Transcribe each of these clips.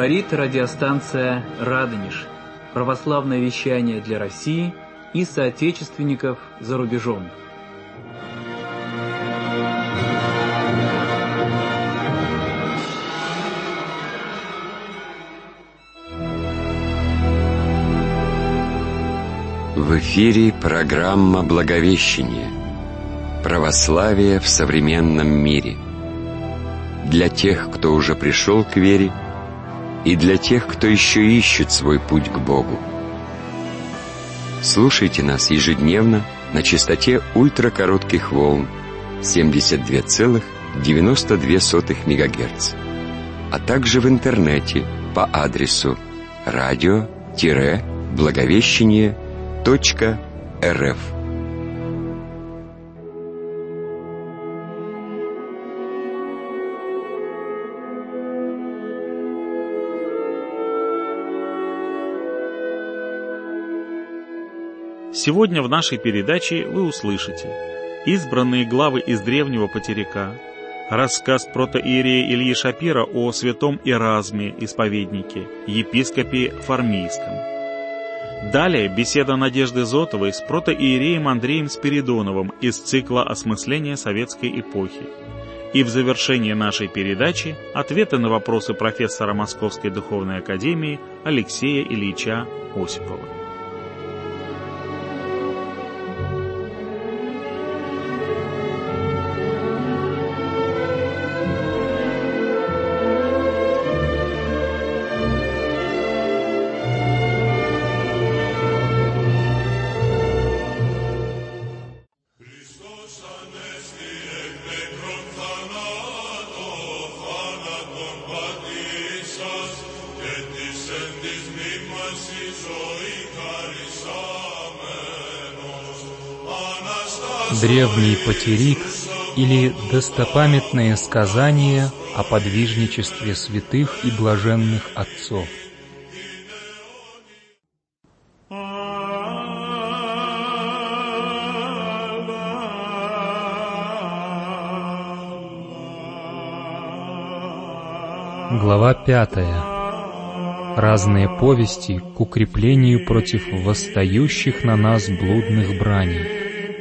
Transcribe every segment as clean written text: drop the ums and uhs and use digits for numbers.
Говорит радиостанция «Радонеж». Православное вещание для России и соотечественников за рубежом. В эфире программа «Благовещение. Православие в современном мире». Для тех, кто уже пришел к вере, и для тех, кто еще ищет свой путь к Богу. Слушайте нас ежедневно на частоте ультракоротких волн 72,92 МГц, а также в интернете по адресу radio-благовещение.рф. Сегодня в нашей передаче вы услышите избранные главы из древнего потеряка, рассказ протоиерея Ильи Шапира о святом Эразме, исповеднике, епископе Формийском. Далее беседа Надежды Зотовой с протоиереем Андреем Спиридоновым из цикла «Осмысление советской эпохи». И в завершении нашей передачи ответы на вопросы профессора Московской духовной академии Алексея Ильича Осипова. Древний потерик или достопамятные сказания о подвижничестве святых и блаженных отцов. Глава 5. Разные повести к укреплению против восстающих на нас блудных браней.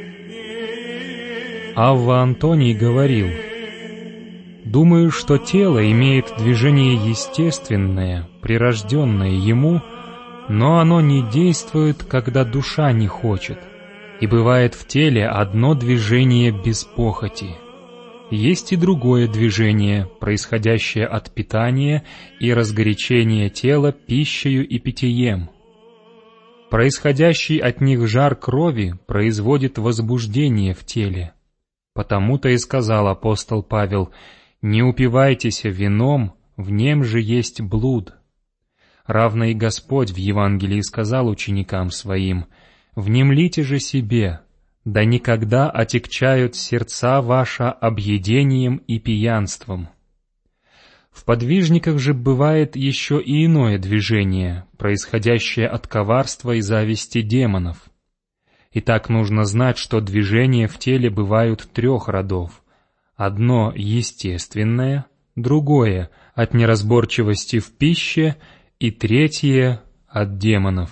Авва Антоний говорил: «Думаю, что тело имеет движение естественное, прирожденное ему, но оно не действует, когда душа не хочет, и бывает в теле одно движение без похоти. Есть и другое движение, происходящее от питания и разгорячения тела пищею и питьем. Происходящий от них жар крови производит возбуждение в теле. Потому-то и сказал апостол Павел: «Не упивайтесь вином, в нем же есть блуд». Равно и Господь в Евангелии сказал ученикам своим: «Внемлите же себе, да никогда отягчают сердца ваши объедением и пьянством». В подвижниках же бывает еще и иное движение, происходящее от коварства и зависти демонов. Итак, нужно знать, что движения в теле бывают 3 родов. Одно — естественное, другое — от неразборчивости в пище, и третье — от демонов.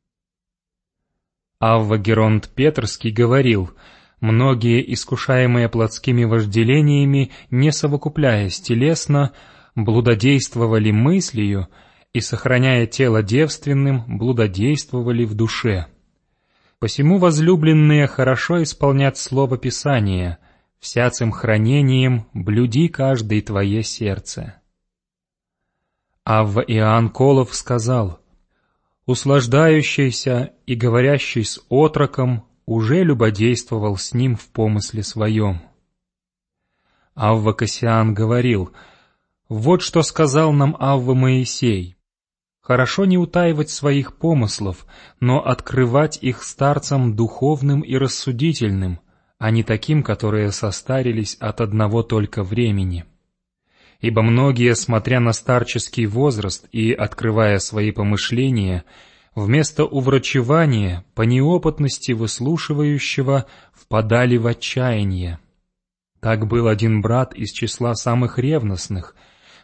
Авва Геронт Петрский говорил: «Многие, искушаемые плотскими вожделениями, не совокупляясь телесно, блудодействовали мыслью и, сохраняя тело девственным, блудодействовали в душе. Посему, возлюбленные, хорошо исполнять слово Писания: всяцим хранением блюди каждое твое сердце». Авва Иоанн Колов сказал: «Услаждающийся и говорящий с отроком уже любодействовал с ним в помысле своем». Авва Кассиан говорил: «Вот что сказал нам Авва Моисей: хорошо не утаивать своих помыслов, но открывать их старцам духовным и рассудительным, а не таким, которые состарились от одного только времени. Ибо многие, смотря на старческий возраст и открывая свои помышления, вместо уврачевания, по неопытности выслушивающего, впадали в отчаяние. Так был один брат из числа самых ревностных,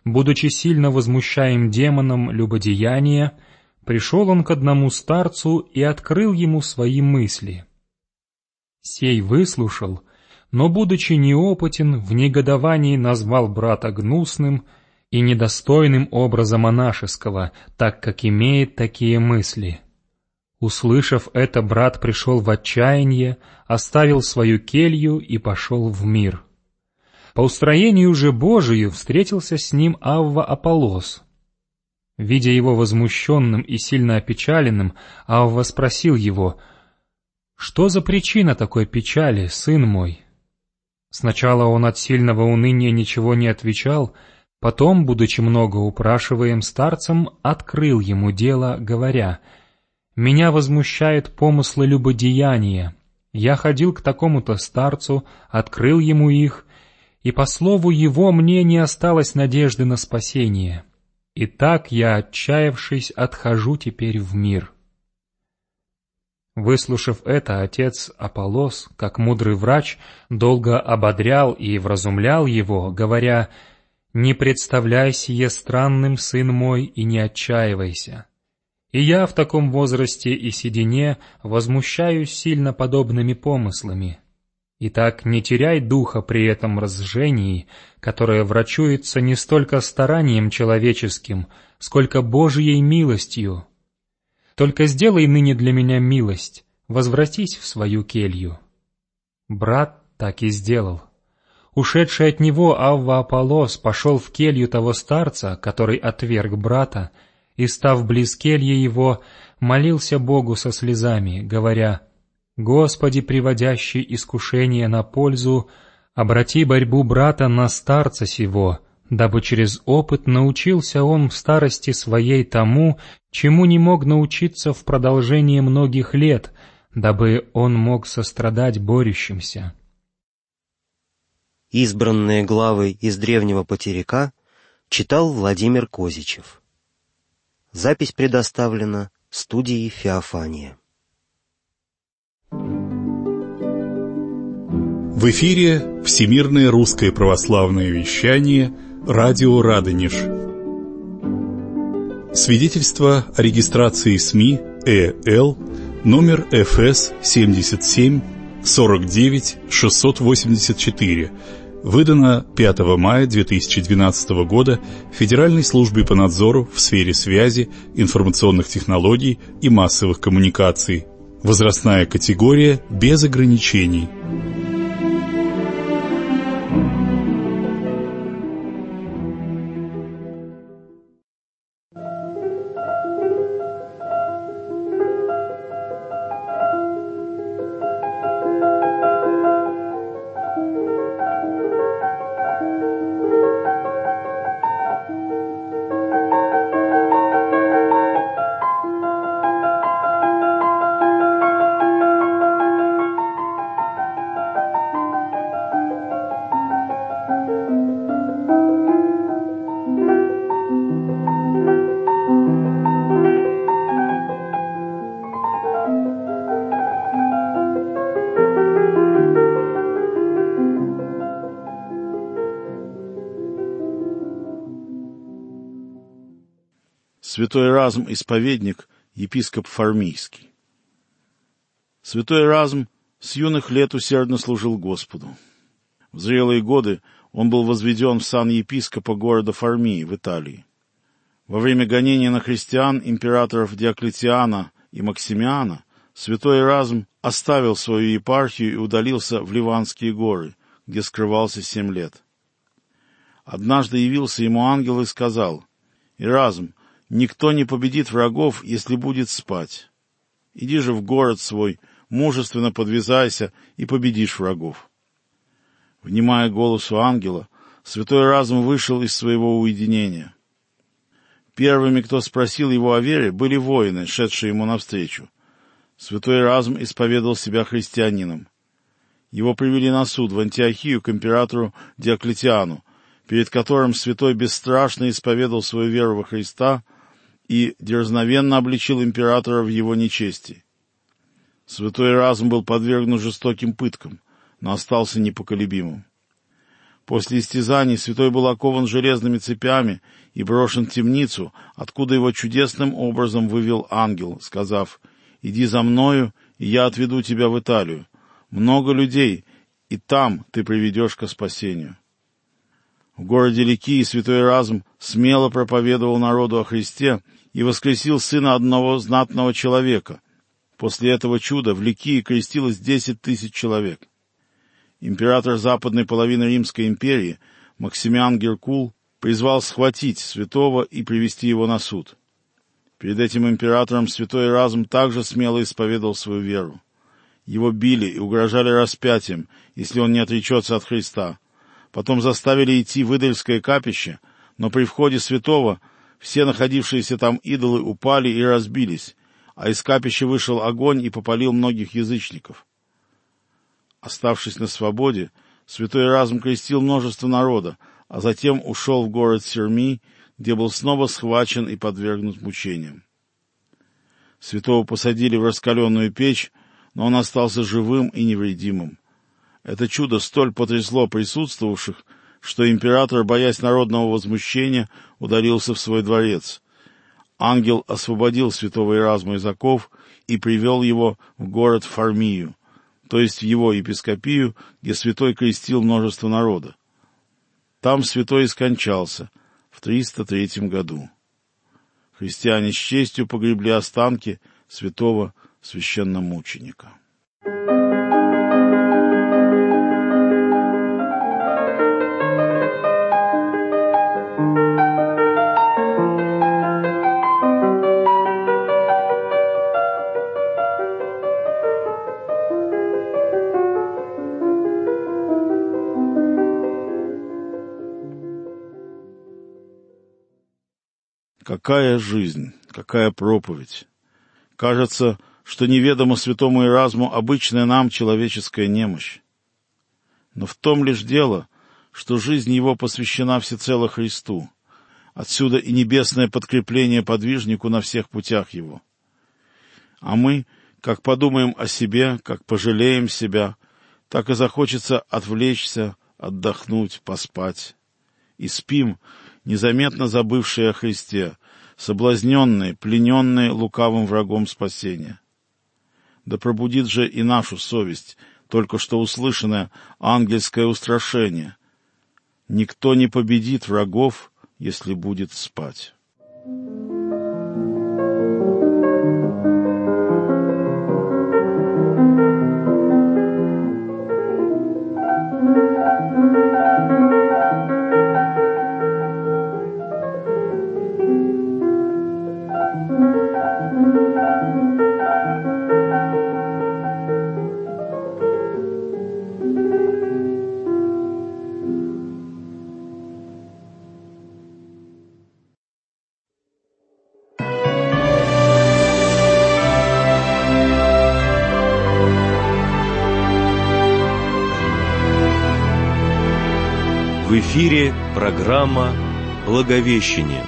будучи сильно возмущаем демоном любодеяния, пришел он к одному старцу и открыл ему свои мысли. Сей выслушал, но, будучи неопытен, в негодовании назвал брата гнусным и недостойным образа монашеского, так как имеет такие мысли. Услышав это, брат пришел в отчаяние, оставил свою келью и пошел в мир. По устроению же Божию встретился с ним Авва Аполлос. Видя его возмущенным и сильно опечаленным, Авва спросил его: «Что за причина такой печали, сын мой?» Сначала он от сильного уныния ничего не отвечал, потом, будучи много упрашиваем старцем, открыл ему дело, говоря: «Меня возмущают помыслы любодеяния. Я ходил к такому-то старцу, открыл ему их, и по слову его мне не осталось надежды на спасение. И так я, отчаявшись, отхожу теперь в мир». Выслушав это, отец Аполлос, как мудрый врач, долго ободрял и вразумлял его, говоря: «Не представляй сие странным, сын мой, и не отчаивайся. И я в таком возрасте и седине возмущаюсь сильно подобными помыслами. Итак, не теряй духа при этом разжении, которое врачуется не столько старанием человеческим, сколько Божией милостью. Только сделай ныне для меня милость, возвратись в свою келью». Брат так и сделал. Ушедший от него Авва Аполлос пошел в келью того старца, который отверг брата, и, став близ кельи его, молился Богу со слезами, говоря: «Господи, приводящий искушение на пользу, обрати борьбу брата на старца сего, дабы через опыт научился он в старости своей тому, чему не мог научиться в продолжении многих лет, дабы он мог сострадать борющимся». Избранные главы из древнего потеряка читал Владимир Козичев. Запись предоставлена студией «Феофания». В эфире Всемирное русское православное вещание «Радио Радонеж». Свидетельство о регистрации СМИ ЭЛ номер ФС 77 49 684, выдано 5 мая 2012 года Федеральной службе по надзору в сфере связи, информационных технологий и массовых коммуникаций. Возрастная категория без ограничений. Святой Эразм Исповедник, епископ Фармийский. Святой Эразм с юных лет усердно служил Господу. В зрелые годы он был возведен в сан епископа города Фармии в Италии. Во время гонения на христиан императоров Диоклетиана и Максимиана святой Эразм оставил свою епархию и удалился в Ливанские горы, где скрывался 7 лет. Однажды явился ему ангел и сказал: «Эразм, никто не победит врагов, если будет спать. Иди же в город свой, мужественно подвязайся и победишь врагов». Внимая голосу ангела, святой Эразм вышел из своего уединения. Первыми, кто спросил его о вере, были воины, шедшие ему навстречу. Святой Эразм исповедал себя христианином. Его привели на суд в Антиохию к императору Диоклетиану, перед которым святой бесстрашно исповедал свою веру во Христа и дерзновенно обличил императора в его нечестии. Святой Эразм был подвергнут жестоким пыткам, но остался непоколебимым. После истязаний святой был окован железными цепями и брошен в темницу, откуда его чудесным образом вывел ангел, сказав: «Иди за мною, и я отведу тебя в Италию. Много людей, и там ты приведешь ко спасению». В городе Ликии святой Эразм смело проповедовал народу о Христе и воскресил сына одного знатного человека. После этого чуда в Ликии крестилось 10 000 человек. Император западной половины Римской империи Максимиан Геркул призвал схватить святого и привести его на суд. Перед этим императором святой Эразм также смело исповедовал свою веру. Его били и угрожали распятием, если он не отречется от Христа. Потом заставили идти в идольское капище, но при входе святого все находившиеся там идолы упали и разбились, а из капища вышел огонь и попалил многих язычников. Оставшись на свободе, святой Эразм крестил множество народа, а затем ушел в город Сирми, где был снова схвачен и подвергнут мучениям. Святого посадили в раскаленную печь, но он остался живым и невредимым. Это чудо столь потрясло присутствовавших, что император, боясь народного возмущения, удалился в свой дворец. Ангел освободил святого Эразма из оков и привел его в город Фармию, то есть в его епископию, где святой крестил множество народа. Там святой и скончался в 303 году. Христиане с честью погребли останки святого священномученика. Какая жизнь, какая проповедь! Кажется, что неведомо святому Эразму обычная нам человеческая немощь. Но в том лишь дело, что жизнь его посвящена всецело Христу. Отсюда и небесное подкрепление подвижнику на всех путях его. А мы, как подумаем о себе, как пожалеем себя, так и захочется отвлечься, отдохнуть, поспать. И спим, незаметно забывшие о Христе, соблазненные, плененные лукавым врагом спасения. Да пробудит же и нашу совесть только что услышанное ангельское устрашение: никто не победит врагов, если будет спать. В эфире программа «Благовещение».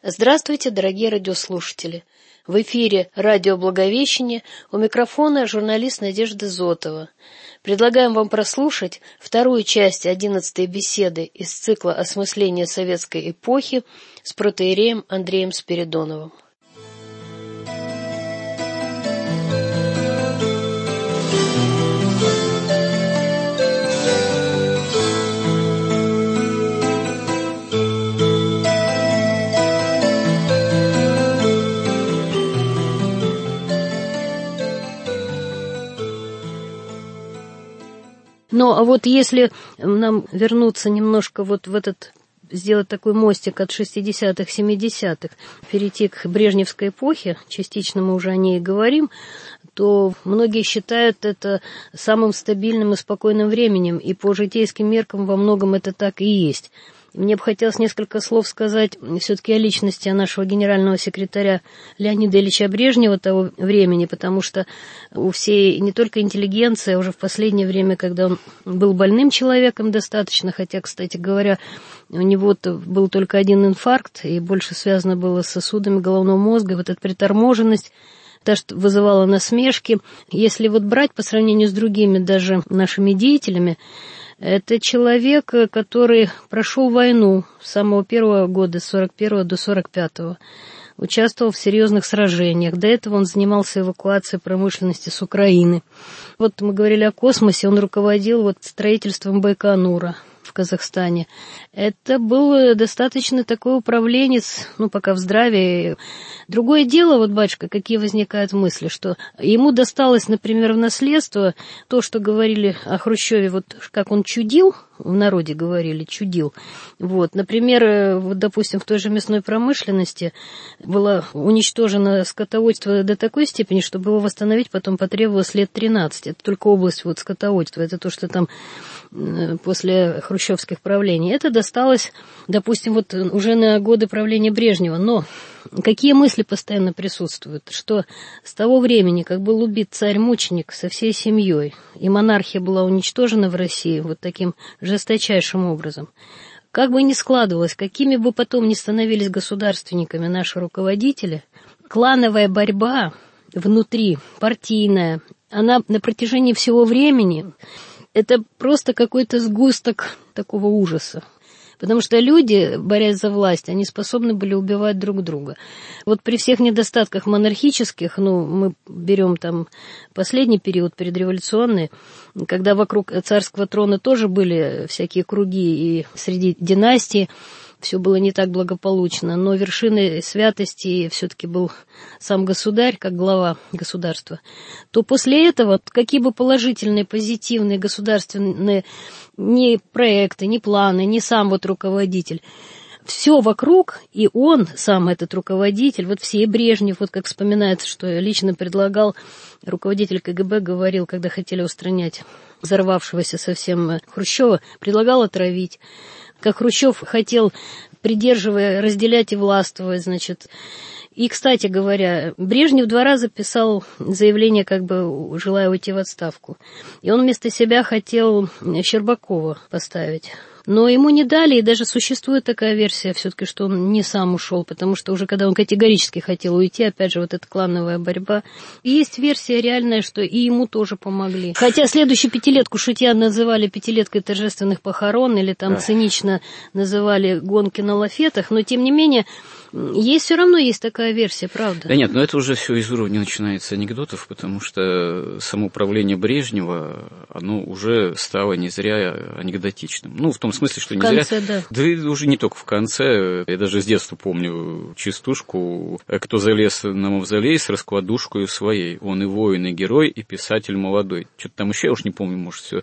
Здравствуйте, дорогие радиослушатели! В эфире радио «Благовещение», у микрофона журналист Надежда Зотова. Предлагаем вам прослушать вторую часть 11-й беседы из цикла «Осмысление советской эпохи» с протоиереем Андреем Спиридоновым. Ну, а вот если нам вернуться немножко вот в этот, сделать такой мостик от 60-х, 70-х, перейти к брежневской эпохе, частично мы уже о ней говорим, то многие считают это самым стабильным и спокойным временем, и по житейским меркам во многом это так и есть. Мне бы хотелось несколько слов сказать все-таки о личности нашего генерального секретаря Леонида Ильича Брежнева того времени, потому что у всей, не только интеллигенции, а уже в последнее время, когда он был больным человеком достаточно, хотя, кстати говоря, у него был только один инфаркт, и больше связано было с сосудами головного мозга, и вот эта приторможенность, та, что вызывала насмешки. Если вот брать по сравнению с другими даже нашими деятелями, это человек, который прошел войну с самого первого года, с 41 до 45-го, участвовал в серьезных сражениях. До этого он занимался эвакуацией промышленности с Украины. Вот мы говорили о космосе, он руководил вот строительством Байконура в Казахстане. Это был достаточно такой управленец, пока в здравии. Другое дело, вот, батюшка, какие возникают мысли, что ему досталось, например, в наследство то, что говорили о Хрущеве, вот как он чудил, в народе говорили, чудил. Вот, например, вот, допустим, в той же мясной промышленности было уничтожено скотоводство до такой степени, чтобы его восстановить потом потребовалось лет 13. Это только область вот скотоводства, это то, что там после хрущевских правлений. Это досталось, допустим, вот уже на годы правления Брежнева. Но какие мысли постоянно присутствуют? Что с того времени, как был убит царь-мученик со всей семьей, и монархия была уничтожена в России вот таким жесточайшим образом, как бы ни складывалось, какими бы потом ни становились государственниками наши руководители, клановая борьба внутри, партийная, она на протяжении всего времени, это просто какой-то сгусток такого ужаса. Потому что люди, борясь за власть, они способны были убивать друг друга. Вот при всех недостатках монархических, мы берем там последний период предреволюционный, когда вокруг царского трона тоже были всякие круги, и среди династий все было не так благополучно, но вершиной святости все-таки был сам государь, как глава государства, то после этого, какие бы положительные, позитивные государственные ни проекты, ни планы, ни сам вот руководитель, все вокруг, и он, сам этот руководитель, вот все, и Брежнев, вот как вспоминается, что лично предлагал, руководитель КГБ говорил, когда хотели устранять взорвавшегося совсем Хрущева, предлагал отравить. Как Хрущев хотел, придерживая, разделять и властвовать, значит. И, кстати говоря, Брежнев 2 раза писал заявление, как бы желая уйти в отставку. И он вместо себя хотел Щербакова поставить. Но ему не дали, и даже существует такая версия все-таки, что он не сам ушел, потому что уже когда он категорически хотел уйти, опять же, вот эта клановая борьба. И есть версия реальная, что и ему тоже помогли. Хотя следующую пятилетку шутя называли пятилеткой торжественных похорон, или там цинично называли гонки на лафетах, но тем не менее... Все равно есть такая версия, правда? Да нет, но это уже все из уровня начинается анекдотов, потому что самоуправление Брежнева, оно уже стало не зря анекдотичным. В том смысле, что не конце, зря... Да уже не только в конце. Я даже с детства помню частушку «Кто залез на мавзолей с раскладушкой своей, он и воин, и герой, и писатель молодой». Что-то там еще, я уж не помню, может, все...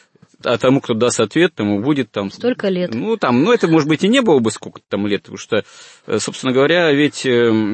А тому, кто даст ответ, тому будет там... Столько лет. Это, может быть, и не было бы сколько-то там лет, потому что, собственно говоря, ведь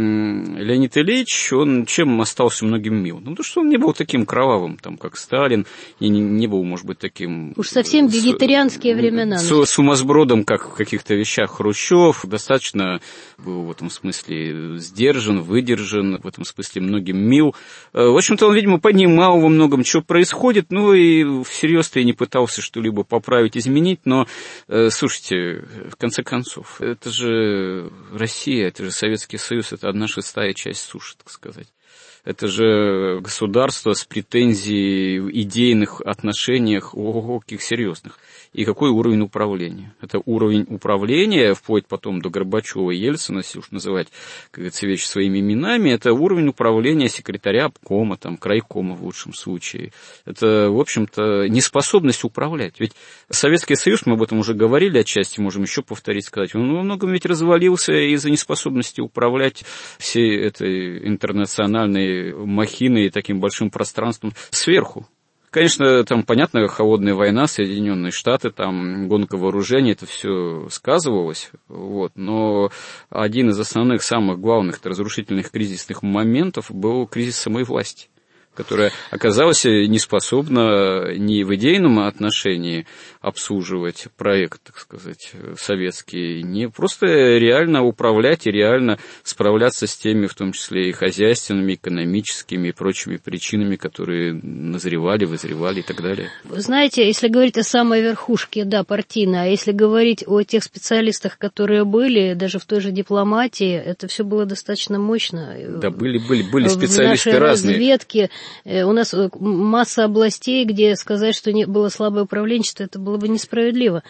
Леонид Ильич, он чем остался многим мил? Потому что он не был таким кровавым, как Сталин, и не был, может быть, таким... Уж совсем вегетарианские времена. Сумасбродом, как в каких-то вещах Хрущев, достаточно был в этом смысле сдержан, выдержан, в этом смысле многим мил. В общем-то, он, видимо, понимал во многом, что происходит, и всерьез-то и не пытался пытаются что-либо поправить, изменить, но, слушайте, в конце концов, это же Россия, это же Советский Союз, это 1/6 часть суши, так сказать. Это же государство с претензией в идейных отношениях, каких серьезных. И какой уровень управления? Это уровень управления, вплоть потом до Горбачева и Ельцина, если уж называть, как говорится, вещи своими именами, это уровень управления секретаря обкома, там, крайкома в лучшем случае. Это, в общем-то, неспособность управлять. Ведь Советский Союз, мы об этом уже говорили отчасти, можем еще повторить, сказать, он во многом ведь развалился из-за неспособности управлять всей этой интернациональной махиной и таким большим пространством сверху. Конечно, там, понятно, холодная война, Соединенные Штаты, там, гонка вооружений, это все сказывалось, вот, но один из основных, самых главных разрушительных кризисных моментов был кризис самой власти, которая оказалась неспособна ни в идейном отношении обслуживать проект, так сказать, советский, не просто реально управлять и реально справляться с теми, в том числе и хозяйственными, экономическими и прочими причинами, которые назревали, вызревали и так далее. Вы знаете, если говорить о самой верхушке, да, партийной, а если говорить о тех специалистах, которые были, даже в той же дипломатии, это все было достаточно мощно. Да, были специалисты разные. В нашей разведке у нас масса областей, где сказать, что не было слабое управленчество, это было бы несправедливо.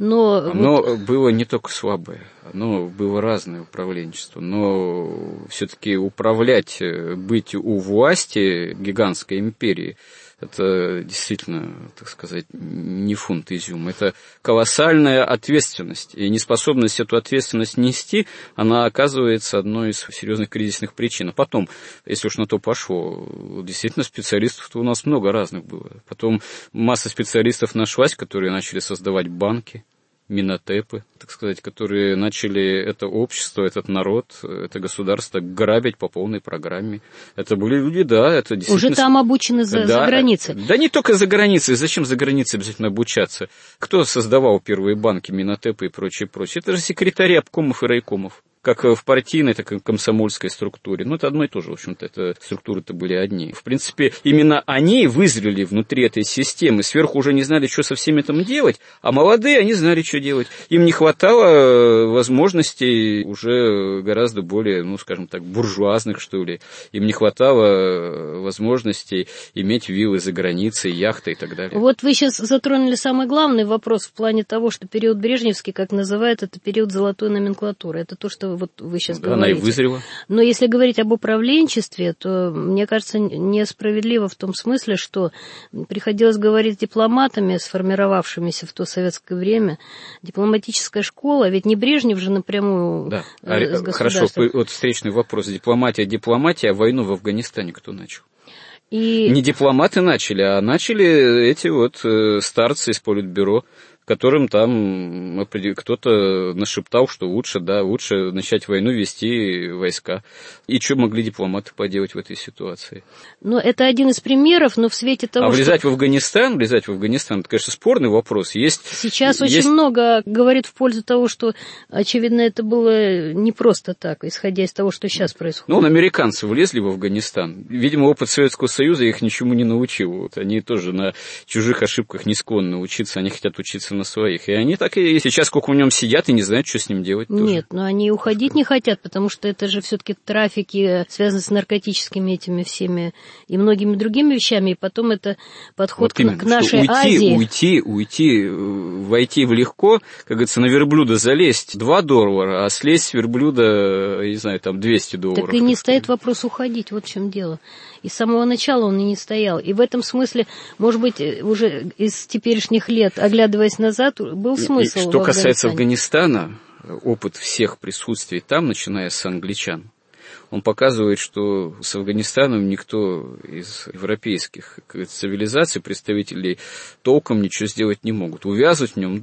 Но было не только слабое, оно было разное управленчество. Но все-таки управлять, быть у власти гигантской империи, это действительно, так сказать, не фунт изюма. Это колоссальная ответственность. И неспособность эту ответственность нести, она оказывается одной из серьезных кризисных причин. А потом, если уж на то пошло, действительно специалистов-то у нас много разных было. Потом масса специалистов нашлась, которые начали создавать банки, минотепы, так сказать, которые начали это общество, этот народ, это государство грабить по полной программе. Это были люди, да, это действительно... Уже там обучены за границей. Да не только за границей. Зачем за границей обязательно обучаться? Кто создавал первые банки, минотепы и прочее? Это же секретари обкомов и райкомов. Как в партийной, так и в комсомольской структуре. Ну, это одно и то же, в общем-то, это структуры-то были одни. В принципе, именно они вызрели внутри этой системы, сверху уже не знали, что со всем этим делать, а молодые, они знали, что делать. Им не хватало возможностей уже гораздо более, ну, скажем так, буржуазных, что ли. Им не хватало возможностей иметь виллы за границей, яхты и так далее. Вот вы сейчас затронули самый главный вопрос в плане того, что период брежневский, как называют, это период золотой номенклатуры. Это то, что вот вы сейчас говорите. Она и вызрела. Но если говорить об управленчестве, то, мне кажется, несправедливо в том смысле, что приходилось говорить с дипломатами, сформировавшимися в то советское время. Дипломатическая школа, ведь не Брежнев же напрямую да. с государством. Хорошо, вот встречный вопрос. Дипломатия, а войну в Афганистане кто начал? Не дипломаты начали, а начали эти вот старцы из Политбюро, которым там кто-то нашептал, что лучше начать войну, вести войска. И что могли дипломаты поделать в этой ситуации? Ну, это один из примеров, но в свете того, влезать в Афганистан, это, конечно, спорный вопрос. Сейчас очень много говорит в пользу того, что, очевидно, это было не просто так, исходя из того, что сейчас происходит. Ну, американцы влезли в Афганистан. Видимо, опыт Советского Союза их ничему не научил. Вот они тоже на чужих ошибках не склонны учиться, они хотят учиться на своих. И они так и сейчас сколько в нем сидят и не знают, что с ним делать. Нет, но они уходить не хотят, потому что это же все-таки трафики, связанные с наркотическими этими всеми и многими другими вещами, и потом это подход вот к нашей Азии. Войти в легко, как говорится, на верблюда залезть $2, а слезть с верблюда, не знаю, там $200. Так и не стоит вопрос уходить, вот в чем дело. И с самого начала он и не стоял. И в этом смысле, может быть, уже из теперешних лет, оглядываясь назад, был смысл. Что касается Афганистана, опыт всех присутствий там, начиная с англичан, он показывает, что с Афганистаном никто из европейских цивилизаций, представителей, толком ничего сделать не могут. Увязнуть в нем, да.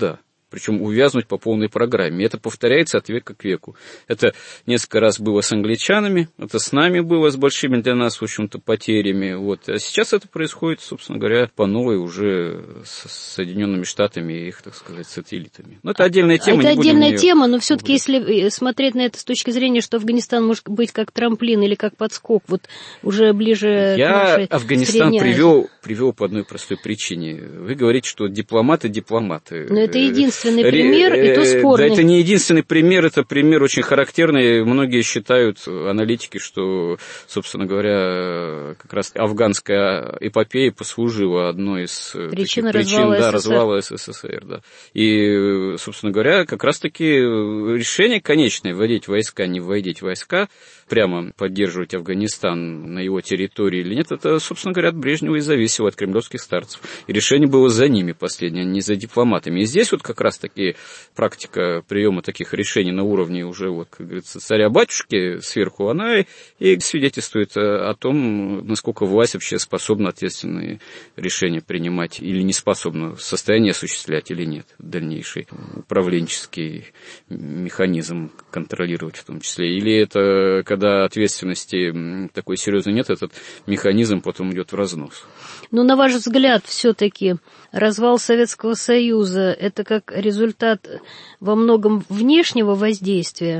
Причем увязнуть по полной программе. Это повторяется от века к веку. Это несколько раз было с англичанами, это с нами было, с большими для нас, в общем-то, потерями. Вот. А сейчас это происходит, собственно говоря, по новой уже с Соединенными Штатами и их, так сказать, сателлитами. Но это отдельная тема. Это отдельная тема, но все-таки, если смотреть на это с точки зрения, что Афганистан может быть как трамплин или как подскок, вот уже ближе к нашей Афганистан привел по одной простой причине. Вы говорите, что дипломаты. Но это единственный пример, и то спорный. Да, это не единственный пример, это пример очень характерный. Многие считают, аналитики, что, собственно говоря, как раз афганская эпопея послужила одной из причин развала СССР. Да. И, собственно говоря, как раз-таки решение конечное — вводить войска, не вводить войска, прямо поддерживать Афганистан на его территории или нет, это, собственно говоря, от Брежнева и зависело, от кремлевских старцев. И решение было за ними последнее, а не за дипломатами. И здесь вот как раз-таки практика приема таких решений на уровне уже, вот, как говорится, царя-батюшки сверху, она и свидетельствует о том, насколько власть вообще способна ответственные решения принимать или не способна, в состоянии осуществлять или нет, дальнейший управленческий механизм контролировать в том числе. Или это когда ответственности такой серьезной нет, этот механизм потом идет в разнос. Но на ваш взгляд, все-таки развал Советского Союза — это как результат во многом внешнего воздействия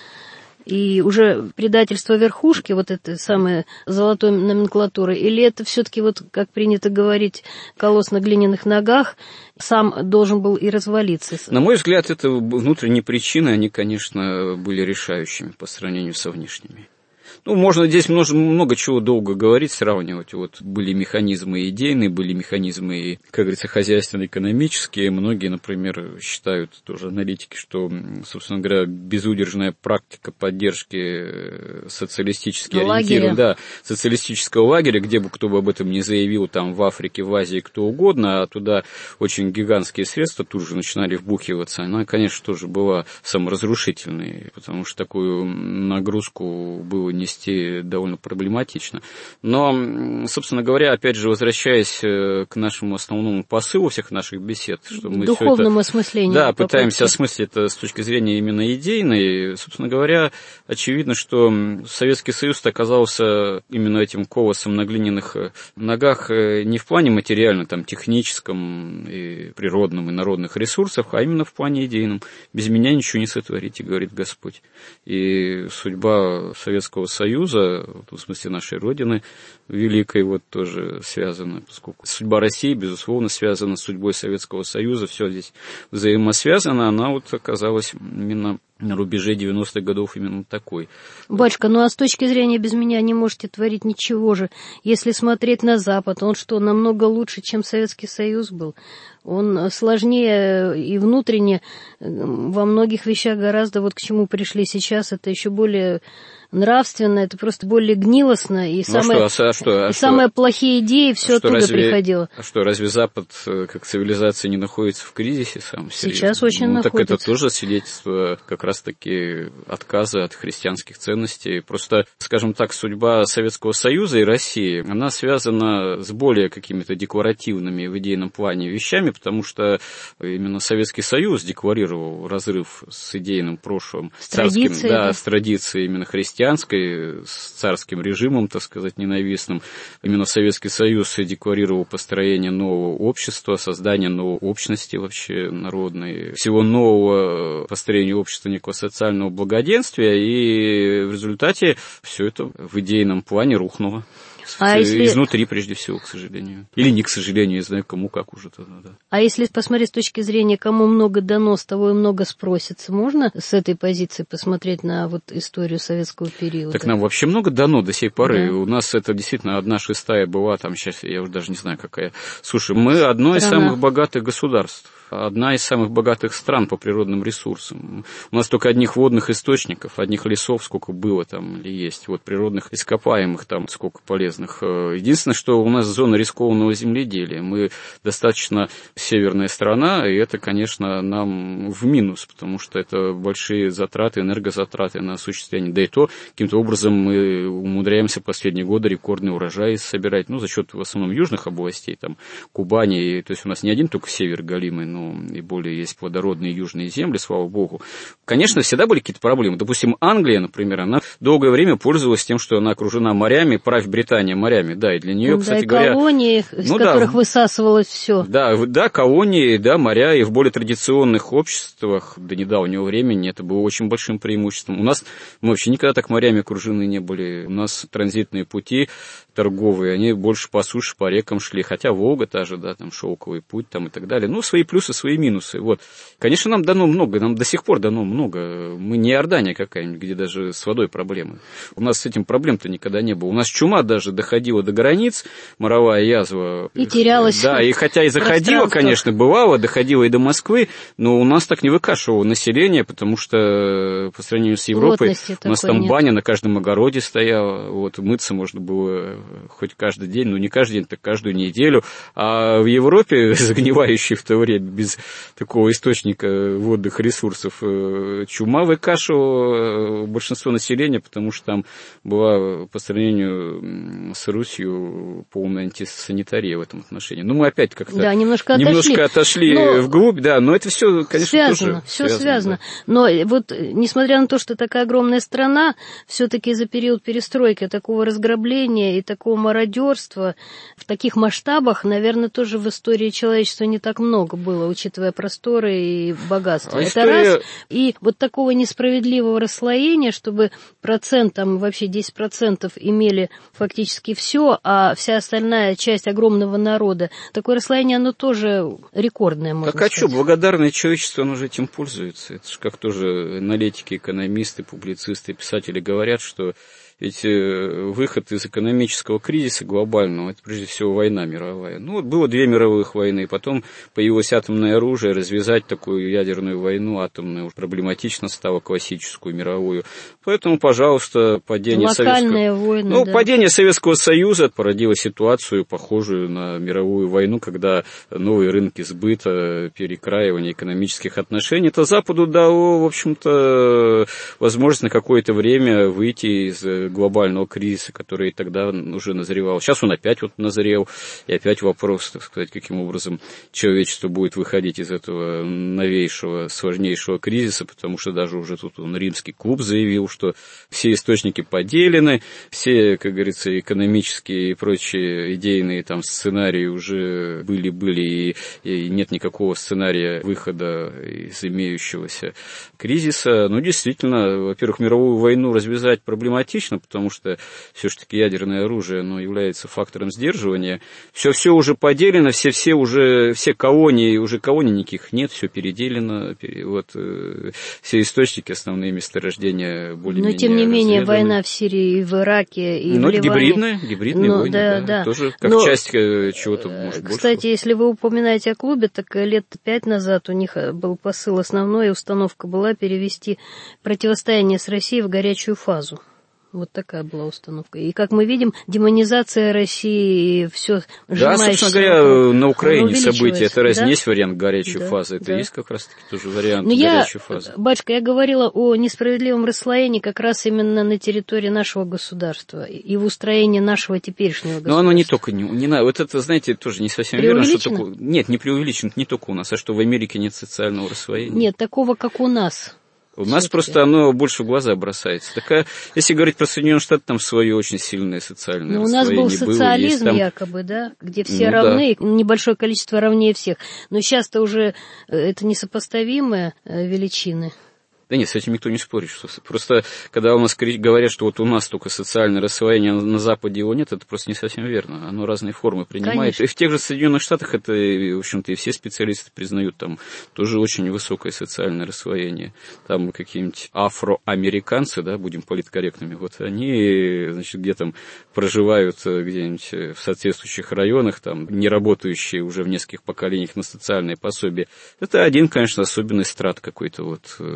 и уже предательство верхушки, вот это самое золотой номенклатуры, или это все-таки, вот как принято говорить, колосс на глиняных ногах, сам должен был и развалиться? На мой взгляд, это внутренние причины, они, конечно, были решающими по сравнению со внешними. Ну, можно здесь много чего долго говорить, сравнивать. Вот были механизмы идейные, были механизмы, как говорится, хозяйственно-экономические. Многие, например, считают, тоже аналитики, что, собственно говоря, безудержная практика поддержки социалистического лагеря, где бы кто бы об этом не заявил, там в Африке, в Азии, кто угодно, а туда очень гигантские средства тут же начинали вбухиваться. Она, конечно, тоже была саморазрушительной, потому что такую нагрузку было нести довольно проблематично. Но, собственно говоря, опять же, возвращаясь к нашему основному посылу всех наших бесед, что мы духовному осмыслению. Да, пытаемся осмыслить это с точки зрения именно идейной. Собственно говоря, очевидно, что Советский Союз оказался именно этим колоссом на глиняных ногах не в плане материально, там, техническом, и природном, и народных ресурсов, а именно в плане идейном. Без меня ничего не сотворите, говорит Господь. И судьба Советского Союза, в смысле нашей Родины великой, вот тоже связана, поскольку судьба России, безусловно, связана с судьбой Советского Союза, все здесь взаимосвязано, она вот оказалась именно на рубеже 90-х годов именно такой. Батюшка, ну а с точки зрения без меня не можете творить ничего же. Если смотреть на Запад, он что, намного лучше, чем Советский Союз был? Он сложнее и внутренне во многих вещах гораздо, вот к чему пришли сейчас, это еще более нравственно, это просто более гнилостно, и самые плохие идеи все оттуда приходило. А что, разве Запад как цивилизация не находится в кризисе сам? Сейчас очень находится. Так это тоже свидетельство как раз-таки отказа от христианских ценностей. Просто, скажем так, судьба Советского Союза и России, она связана с более какими-то декларативными в идейном плане вещами, потому что именно Советский Союз декларировал разрыв с идейным прошлым, с традицией именно христианской, с царским режимом, так сказать, ненавистным. Именно Советский Союз декларировал построение нового общества, создание новой общности вообще народной, всего нового построения общества, некого социального благоденствия, и в результате все это в идейном плане рухнуло. Изнутри, прежде всего, к сожалению. Или не к сожалению, я знаю, кому как уже тогда, да. А если посмотреть с точки зрения, кому много дано, с того и много спросится, можно с этой позиции посмотреть на вот историю советского периода? Так нам вообще много дано до сей поры. Да. У нас это действительно 1/6 была, там сейчас я уже даже не знаю какая. Слушай, мы одно из самых богатых государств. Одна из самых богатых стран по природным ресурсам. У нас только одних водных источников, одних лесов сколько было там или есть, вот природных ископаемых там сколько полезных. разных. Единственное, что у нас зона рискованного земледелия. Мы достаточно северная страна, и это, конечно, нам в минус, потому что это большие затраты, энергозатраты на осуществление. Да и то, каким-то образом мы умудряемся последние годы рекордный урожай собирать, за счет в основном южных областей, там, Кубани, то есть у нас не один только север голимый, но и более есть плодородные южные земли, слава богу. Конечно, всегда были какие-то проблемы. Допустим, Англия, например, она долгое время пользовалась тем, что она окружена морями, правь Британия морями, да, и для нее, кстати говоря... колонии, из которых высасывалось все. Да, колонии, да, моря, и в более традиционных обществах до недавнего времени это было очень большим преимуществом. У нас мы вообще никогда так морями окружены не были. У нас транзитные пути торговые, они больше по суше, по рекам шли, хотя Волга та же, да, там шелковый путь там и так далее. Свои плюсы, свои минусы. Вот. Конечно, нам дано много, нам до сих пор дано много. Мы не Иордания какая-нибудь, где даже с водой проблемы. У нас с этим проблем-то никогда не было. У нас чума даже доходила до границ, моровая язва. И терялась. Да, и хотя и заходила, конечно, бывало, доходила и до Москвы, но у нас так не выкашивало население, потому что по сравнению с Европой у нас там баня на каждом огороде стояла, мыться можно было хоть каждый день, не каждый день, так каждую неделю. А в Европе, загнивающей в то время, без такого источника водных ресурсов, чума выкашивала большинство населения, потому что там была по сравнению с Русью полная антисанитария в этом отношении. Мы опять как-то немножко отошли вглубь, да, но это все, конечно, тоже связано. Да. Но несмотря на то, что такая огромная страна, все-таки за период перестройки такого разграбления и такого мародерства в таких масштабах, наверное, тоже в истории человечества не так много было, учитывая просторы и богатство. Это раз. И такого несправедливого расслоения, чтобы вообще 10% имели фактически все, а вся остальная часть огромного народа, такое расслоение, оно тоже рекордное, можно сказать. Так а что, благодарное человечество, оно же этим пользуется. Это же как тоже аналитики, экономисты, публицисты, писатели говорят, что ведь выход из экономического кризиса глобального, это прежде всего война мировая. Было 2 мировых войны, потом появилось атомное оружие, развязать такую ядерную войну атомную уже проблематично стало, классическую мировую. Поэтому, пожалуйста, падение Советского Союза породило ситуацию, похожую на мировую войну, когда новые рынки сбыта, перекраивание экономических отношений, это Западу дало, в общем-то, возможность на какое-то время выйти из глобального кризиса, который тогда уже назревал. Сейчас он опять назрел, и опять вопрос, так сказать, каким образом человечество будет выходить из этого новейшего, сложнейшего кризиса, потому что даже уже тут римский клуб заявил, что все источники поделены, все, как говорится, экономические и прочие идейные там сценарии уже были, и нет никакого сценария выхода из имеющегося кризиса. Действительно, во-первых, мировую войну развязать проблематично, потому что все-таки ядерное оружие, оно является фактором сдерживания. Все уже поделено, все колонии, уже колоний никаких нет, все переделено, все источники, основные месторождения более-менее. Но, тем не менее, война в Сирии и в Ираке, и в Ливане. Гибридные войны, да. Тоже как часть чего-то, может, больше. Кстати, если вы упоминаете о клубе, так лет 5 назад у них был посыл основной, установка была перевести противостояние с Россией в горячую фазу. Такая была установка. И, как мы видим, демонизация России, все сжимающее... Да, собственно говоря, на Украине события, это разве не есть вариант горячей фазы? Это есть как раз-таки тоже вариант горячей фазы. Батюшка, я говорила о несправедливом расслоении как раз именно на территории нашего государства и в устроении нашего теперешнего государства. Но оно не только... это, знаете, тоже не совсем верно. Что нет, не преувеличено, не только у нас, а что в Америке нет социального расслоения. Нет, такого, как у нас. У нас просто оно больше в глаза бросается. Если говорить про Соединенные Штаты, там свое очень сильное социальное расслоение было. У нас был социализм якобы, да, где все равны, небольшое количество равнее всех. Но сейчас-то уже это несопоставимые величины. Да нет, с этим никто не спорит. Просто, когда у нас говорят, что у нас только социальное расслоение, а на Западе его нет, это просто не совсем верно. Оно разные формы принимает. Конечно. И в тех же Соединенных Штатах это, в общем-то, и все специалисты признают, там тоже очень высокое социальное расслоение. Там какие-нибудь афроамериканцы, да, будем политкорректными, они, значит, где там проживают где-нибудь в соответствующих районах, там, не работающие уже в нескольких поколениях на социальные пособия. Это один, конечно, особенный страт какой-то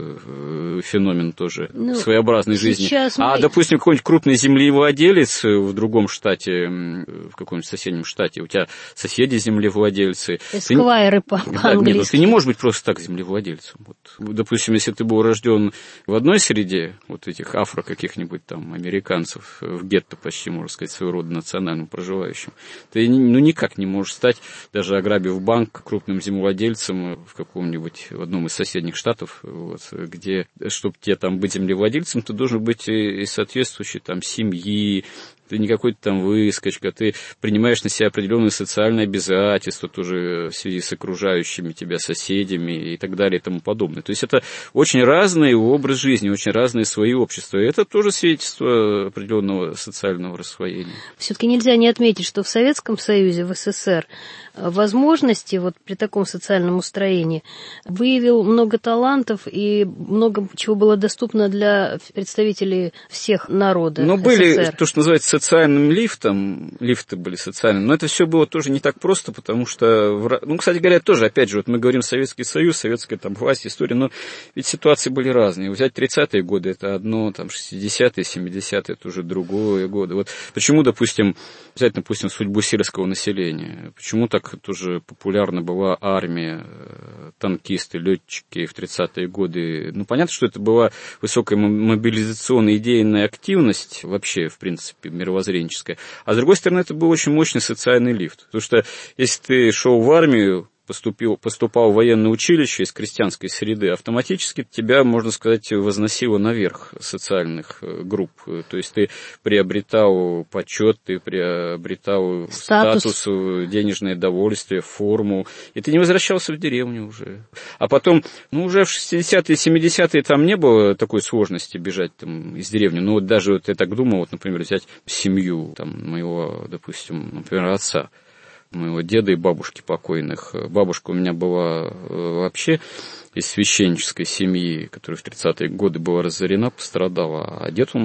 феномен тоже своеобразной жизни. Мы... допустим, какой-нибудь крупный землевладелец в другом штате, в каком-нибудь соседнем штате, у тебя соседи землевладельцы. Эсквайры по-английски. Нет, ты не можешь быть просто так землевладельцем. Вот, допустим, если ты был рожден в одной среде, вот этих афро каких-нибудь там американцев, в гетто почти, можно сказать, своего рода национальным проживающим, ты никак не можешь стать, даже ограбив банк, крупным землевладельцем в каком-нибудь, в одном из соседних штатов, вот, где, чтобы тебе там быть землевладельцем, ты должен быть и соответствующей там семьи, ты не какой-то там выскочка, ты принимаешь на себя определенные социальные обязательства тоже в связи с окружающими тебя соседями и так далее и тому подобное. То есть это очень разный образ жизни, очень разные свои общества. И это тоже свидетельство определенного социального рассвоения. Все-таки нельзя не отметить, что в Советском Союзе, в СССР, возможности вот при таком социальном устроении выявил много талантов и много чего было доступно для представителей всех народов. Но были то, что называется социальным лифтом, лифты были социальными, но это все было тоже не так просто, потому что, кстати говоря, тоже, опять же, вот мы говорим Советский Союз, советская там власть, история, но ведь ситуации были разные. Взять 30-е годы, это одно, там 60-е, 70-е, это уже другое годы. Вот почему, допустим, взять, судьбу сельского населения, почему так тоже популярна была армия, танкисты, летчики в 30-е годы? Понятно, что это была высокая мобилизационная идейная активность, вообще, в принципе, мировоззренческая. А с другой стороны, это был очень мощный социальный лифт. Потому что если ты шел в армию, поступал в военное училище из крестьянской среды, автоматически тебя, можно сказать, возносило наверх социальных групп. То есть ты приобретал почет, ты приобретал статус, денежное довольствие, форму, и ты не возвращался в деревню уже. А потом, уже в 60-е, 70-е там не было такой сложности бежать там из деревни. Вот даже вот я так думал, например, взять семью там, моего, допустим, например, отца, моего деда и бабушки покойных. Бабушка у меня была вообще из священнической семьи, которая в 30-е годы была разорена, пострадала. А дед,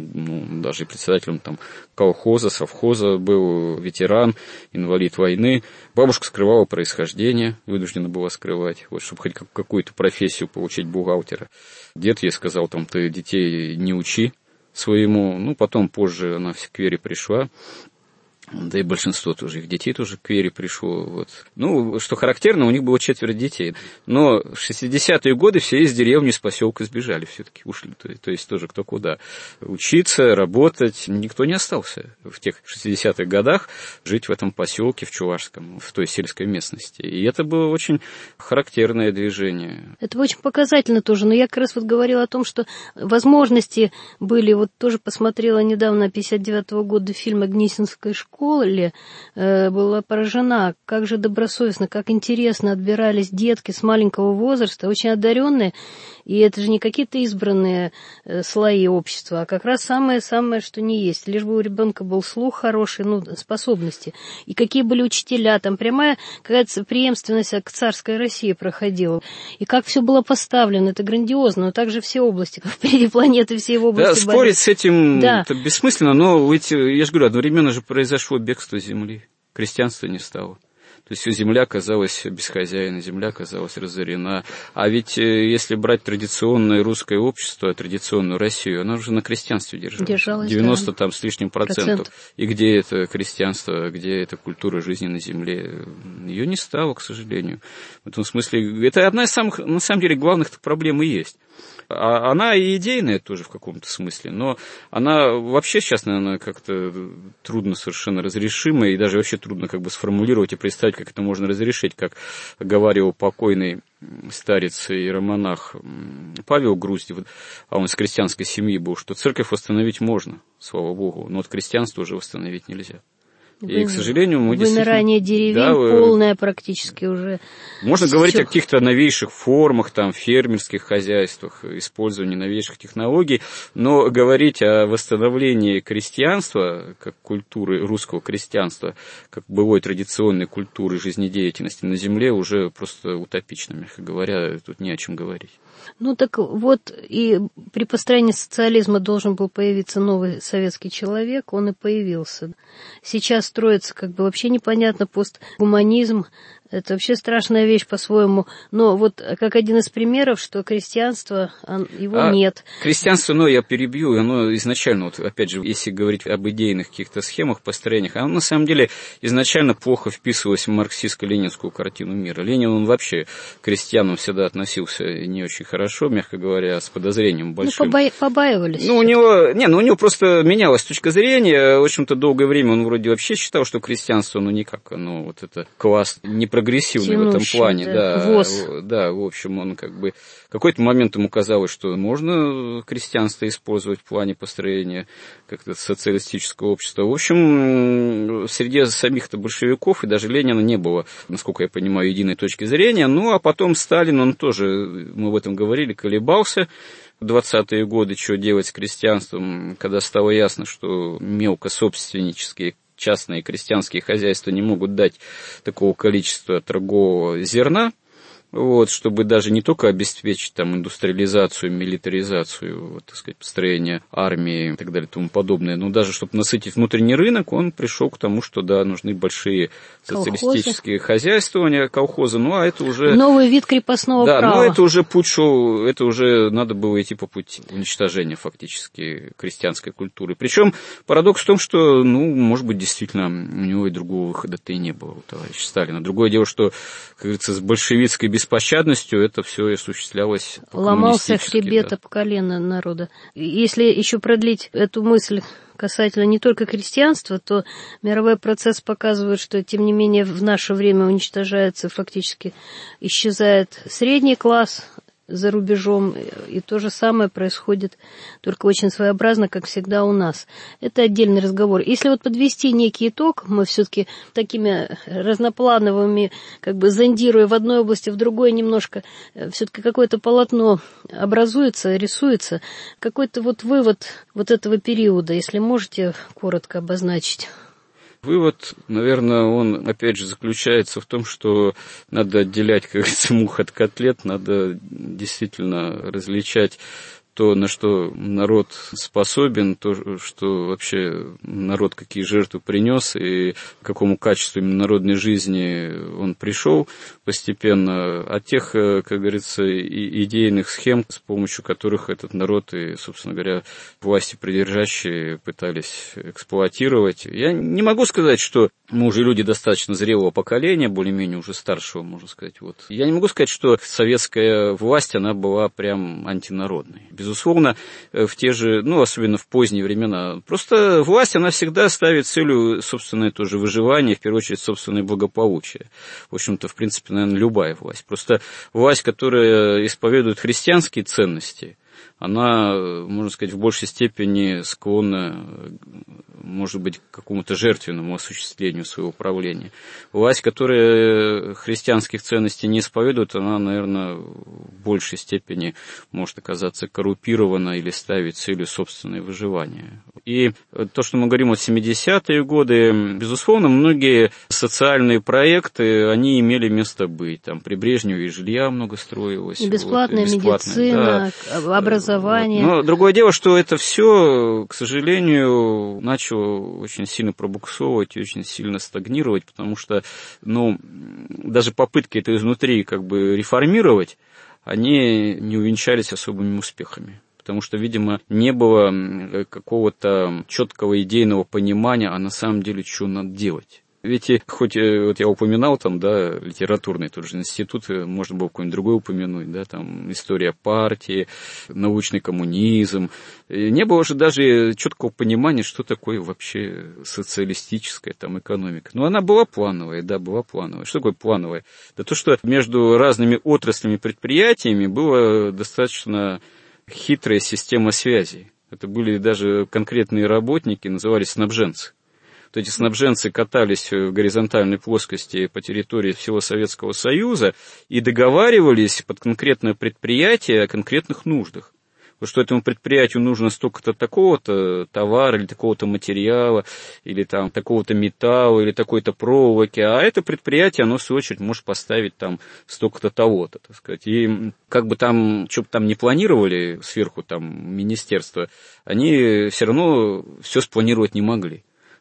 он даже председателем там колхоза, совхоза был, ветеран, инвалид войны. Бабушка скрывала происхождение, вынуждена была скрывать, вот, чтобы хоть какую-то профессию получить бухгалтера. Дед ей сказал, там, ты детей не учи своему. Потом, позже она к вере пришла. Да и большинство тоже, их детей тоже к вере пришло. Вот. Что характерно, у них было 4 детей. Но в 60-е годы все из деревни, из поселка сбежали все-таки, ушли. То есть тоже кто куда. Учиться, работать. Никто не остался в тех 60-х годах жить в этом поселке, в Чувашском, в той сельской местности. И это было очень характерное движение. Это очень показательно тоже. Но я как раз говорила о том, что возможности были. Тоже посмотрела недавно 59-го года фильм о Гнесинской школе, была поражена, как же добросовестно, как интересно отбирались детки с маленького возраста, очень одаренные, и это же не какие-то избранные слои общества, а как раз самое-самое, что не есть, лишь бы у ребенка был слух хороший, способности. И какие были учителя, там прямая какая-то преемственность к царской России проходила. И как все было поставлено, это грандиозно, но также все области, как впереди планеты, все в области. Да, спорить с этим это бессмысленно, но ведь, я же говорю, одновременно же произошло бегство земли, крестьянства не стало. То есть земля оказалась без хозяина, земля оказалась разорена. А ведь если брать традиционное русское общество, традиционную Россию, она уже на крестьянстве держалась. 90 там с лишним процентов. И где это крестьянство, где эта культура жизни на земле? Ее не стало, к сожалению. В этом смысле, это одна из самых, на самом деле, главных проблем и есть. Она и идейная тоже в каком-то смысле, но она вообще сейчас, наверное, как-то трудно совершенно разрешимая, и даже вообще трудно сформулировать и представить, как это можно разрешить, как говаривал покойный старец и иеромонах Павел Груздев, а он из крестьянской семьи был, что церковь восстановить можно, слава Богу, но крестьянство уже восстановить нельзя. И, к сожалению, мы вымирание деревень полное практически уже. Можно говорить о каких-то новейших формах, там, фермерских хозяйствах, использовании новейших технологий, но говорить о восстановлении крестьянства, как культуры русского крестьянства, как былой традиционной культуры жизнедеятельности на земле уже просто утопично, мягко говоря, тут не о чем говорить. Так вот, и при построении социализма должен был появиться новый советский человек, он и появился. Сейчас строится вообще непонятно постгуманизм, Это вообще страшная вещь по-своему. Но вот как один из примеров, что крестьянство, его нет. Крестьянство, я перебью, оно изначально, вот опять же, если говорить об идейных каких-то схемах, построениях, оно на самом деле изначально плохо вписывалось в марксистско-ленинскую картину мира. Ленин, он вообще к крестьянам всегда относился не очень хорошо, мягко говоря, с подозрением большим. Побаивались. У него просто менялась точка зрения. В общем-то, долгое время он вроде вообще считал, что крестьянство, никак, вот это класс не прогрессивный в этом плане, да, в общем, он в какой-то момент ему казалось, что можно крестьянство использовать в плане построения как-то социалистического общества. В общем, среди самих-то большевиков и даже Ленина не было, насколько я понимаю, единой точки зрения. А потом Сталин, он тоже, мы об этом говорили, колебался. В 20-е годы, что делать с крестьянством, когда стало ясно, что мелкособственнические частные крестьянские хозяйства не могут дать такого количества торгового зерна, чтобы даже не только обеспечить индустриализацию, милитаризацию, построение армии и так далее и тому подобное, но даже чтобы насытить внутренний рынок, он пришел к тому, что нужны большие социалистические хозяйствования, колхозы, а это уже... Новый вид крепостного права. Да, но это уже путь шел, это уже надо было идти по пути уничтожения фактически крестьянской культуры. Причем парадокс в том, что, может быть, действительно, у него и другого выхода-то и не было у товарища Сталина. Другое дело, что, как говорится, с большевистской беспощадностью это все осуществлялось. Ломался хребет об колено народа. Если еще продлить эту мысль касательно не только крестьянства, то мировой процесс показывает, что, тем не менее, в наше время уничтожается, фактически исчезает средний класс за рубежом, и то же самое происходит, только очень своеобразно, как всегда у нас. Это отдельный разговор. Если подвести некий итог, мы все-таки такими разноплановыми, зондируя в одной области, в другой немножко, все-таки какое-то полотно образуется, рисуется, какой-то вывод этого периода, если можете коротко обозначить. Вывод, наверное, он, опять же, заключается в том, что надо отделять, как говорится, мух от котлет, надо действительно различать то, на что народ способен, то, что вообще народ какие жертвы принес и к какому качеству именно народной жизни он пришел постепенно, от тех, как говорится, идейных схем, с помощью которых этот народ и, собственно говоря, власти придержащие пытались эксплуатировать. Я не могу сказать, что мы уже люди достаточно зрелого поколения, более-менее уже старшего, можно сказать. Я не могу сказать, что советская власть, она была прям антинародной. Безусловно, в те же, особенно в поздние времена, просто власть, она всегда ставит целью собственное тоже выживание, в первую очередь, собственное благополучие. В общем-то, в принципе, наверное, любая власть. Просто власть, которая исповедует христианские ценности, она, можно сказать, в большей степени склонна, может быть, к какому-то жертвенному осуществлению своего правления. Власть, которая христианских ценностей не исповедует, она, наверное, в большей степени может оказаться коррумпирована или ставить целью собственное выживание. И то, что мы говорим о 70-е годы, безусловно, многие социальные проекты, они имели место быть. При Брежневе и жилья много строилось. Бесплатная медицина, да. Образование. Но другое дело, что это все, к сожалению, начало очень сильно пробуксовывать и очень сильно стагнировать, потому что, даже попытки это изнутри реформировать, они не увенчались особыми успехами. Потому что, видимо, не было какого-то четкого идейного понимания, а на самом деле, что надо делать. Ведь хоть я упоминал литературный тот же институт, можно было какой-нибудь другой упомянуть, история партии, научный коммунизм. Не было же даже четкого понимания, что такое вообще социалистическая экономика. Но она была плановая, была плановая. Что такое плановая? Да то, что между разными отраслями предприятиями была достаточно хитрая система связей. Это были даже конкретные работники, назывались снабженцы. Эти снабженцы катались в горизонтальной плоскости по территории всего Советского Союза и договаривались под конкретное предприятие о конкретных нуждах. Что этому предприятию нужно столько-то такого-то товара, или такого-то материала, или такого-то металла, или такой-то проволоки, а это предприятие, оно, в свою очередь, может поставить столько-то того-то, так сказать. И что бы там не планировали сверху министерства, они все равно все спланировать не могли.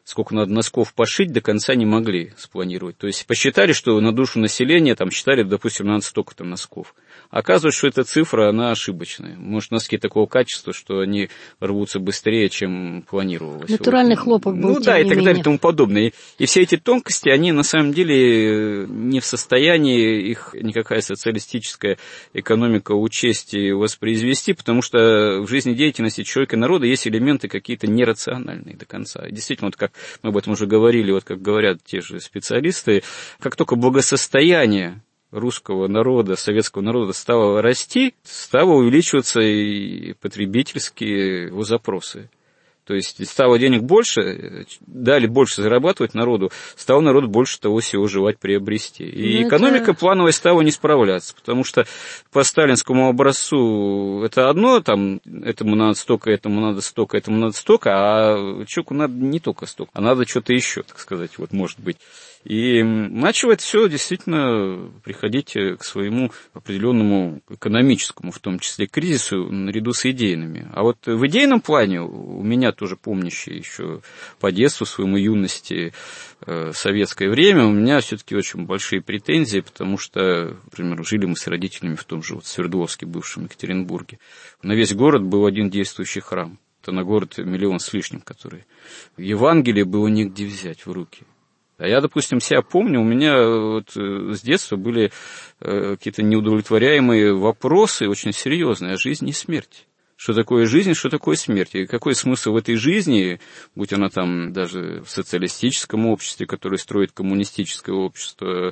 сколько надо носков пошить, до конца не могли спланировать. То есть посчитали, что на душу населения, там считали, допустим, надо столько-то носков. Оказывается, что эта цифра, она ошибочная. Может, носки такого качества, что они рвутся быстрее, чем планировалось. Натуральный хлопок был, да, и так далее, и тому подобное. И все эти тонкости, они на самом деле не в состоянии их никакая социалистическая экономика учесть и воспроизвести, потому что в жизнедеятельности человека и народа есть элементы какие-то нерациональные до конца. И действительно, вот как мы об этом уже говорили, вот как говорят те же специалисты, как только благосостояние русского народа, советского народа стало расти, стало увеличиваться и потребительские его запросы. То есть стало денег больше, дали больше зарабатывать народу, стал народ больше того всего желать приобрести. И экономика плановая стала не справляться, потому что по сталинскому образцу это одно, там, этому надо столько, этому надо столько, этому надо столько, а человеку надо не только столько, а надо что-то еще, так сказать, вот может быть. И начало это все действительно приходить к своему определенному экономическому, в том числе, кризису наряду с идейными. А вот в идейном плане у меня тоже помнящий еще по детству, своему юности, советское время, у меня все-таки очень большие претензии, потому что, например, жили мы с родителями в том же вот Свердловске, бывшем Екатеринбурге. На весь город был один действующий храм. Это на город 1 миллион с лишним, который. Евангелие было негде взять в руки. А я, допустим, себя помню, у меня вот с детства были какие-то неудовлетворяемые вопросы, очень серьезные, о жизни и смерти. Что такое жизнь, что такое смерть, и какой смысл в этой жизни, будь она там даже в социалистическом обществе, которое строит коммунистическое общество,